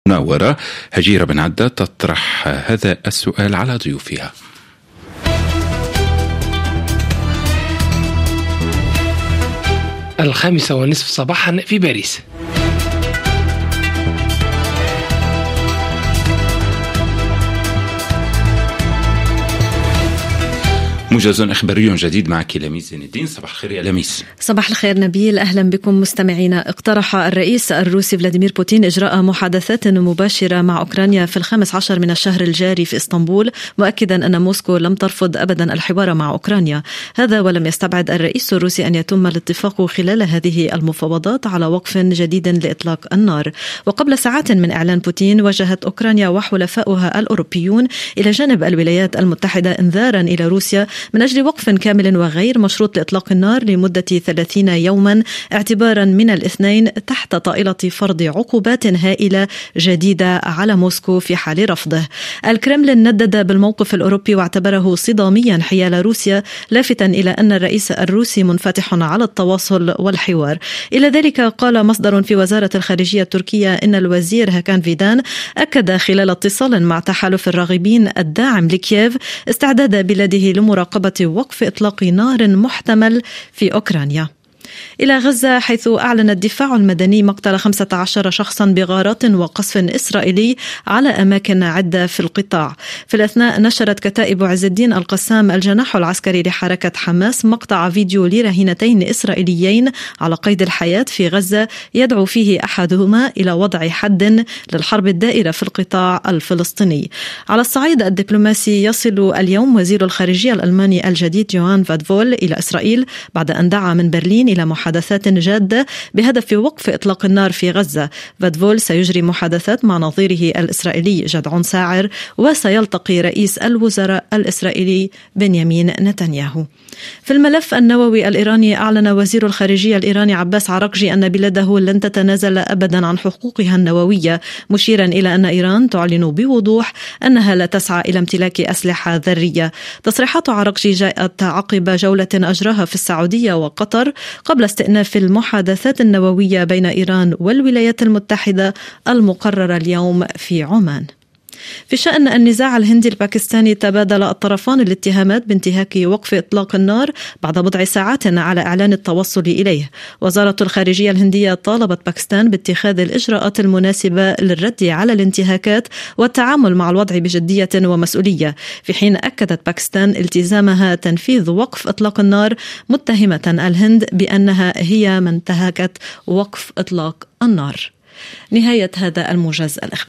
مناورة هجيرة بن عدة تطرح هذا السؤال على ضيوفها. 5:30 صباحا في باريس. موجز إخباري جديد معك لميس زين الدين. صباح الخير يا لميس. صباح الخير نبيل، أهلا بكم مستمعينا. اقترح الرئيس الروسي فلاديمير بوتين إجراء محادثات مباشرة مع أوكرانيا في 15 من الشهر الجاري في إسطنبول، مؤكدا أن موسكو لم ترفض أبدا الحوار مع أوكرانيا. هذا ولم يستبعد الرئيس الروسي أن يتم الاتفاق خلال هذه المفاوضات على وقف جديد لإطلاق النار. وقبل ساعات من إعلان بوتين، وجهت أوكرانيا وحلفاؤها الأوروبيون إلى جانب الولايات المتحدة إنذارا إلى روسيا من أجل وقف كامل وغير مشروط لإطلاق النار لمدة 30 يوما اعتبارا من الاثنين، تحت طائلة فرض عقوبات هائلة جديدة على موسكو في حال رفضه. الكرملين ندد بالموقف الأوروبي واعتبره صداميا حيال روسيا، لافتا إلى أن الرئيس الروسي منفتح على التواصل والحوار. إلى ذلك قال مصدر في وزارة الخارجية التركية إن الوزير هاكان فيدان أكد خلال اتصال مع تحالف الراغبين الداعم لكييف استعداد بلاده لمراقبة وقف إطلاق نار محتمل في أوكرانيا. إلى غزة، حيث أعلن الدفاع المدني مقتل 15 شخصا بغارات وقصف إسرائيلي على أماكن عدة في القطاع. في الأثناء نشرت كتائب عز الدين القسام الجناح العسكري لحركة حماس مقطع فيديو لرهينتين إسرائيليين على قيد الحياة في غزة، يدعو فيه أحدهما إلى وضع حد للحرب الدائرة في القطاع الفلسطيني. على الصعيد الدبلوماسي، يصل اليوم وزير الخارجية الألماني الجديد يوهان فادفول إلى إسرائيل بعد أن دعا من برلين إلى محادثات جادة بهدف وقف إطلاق النار في غزة. فادفول سيجري محادثات مع نظيره الإسرائيلي جدعون ساعر، وسيلتقي رئيس الوزراء الإسرائيلي بنيامين نتنياهو. في الملف النووي الإيراني، أعلن وزير الخارجية الإيراني عباس عراقجي أن بلاده لن تتنازل أبدا عن حقوقها النووية، مشيرا إلى أن إيران تعلن بوضوح أنها لا تسعى إلى امتلاك أسلحة ذرية. تصريحات عراقجي جاءت عقب جولة أجراها في السعودية وقطر قبل استئناف المحادثات النووية بين إيران والولايات المتحدة المقررة اليوم في عمان. في شأن النزاع الهندي الباكستاني، تبادل الطرفان الاتهامات بانتهاك وقف إطلاق النار بعد بضع ساعات على إعلان التوصل إليه. وزارة الخارجية الهندية طالبت باكستان باتخاذ الإجراءات المناسبة للرد على الانتهاكات والتعامل مع الوضع بجدية ومسؤولية، في حين أكدت باكستان التزامها تنفيذ وقف إطلاق النار، متهمة الهند بأنها هي من انتهكت وقف إطلاق النار. نهاية هذا الموجز الإخباري.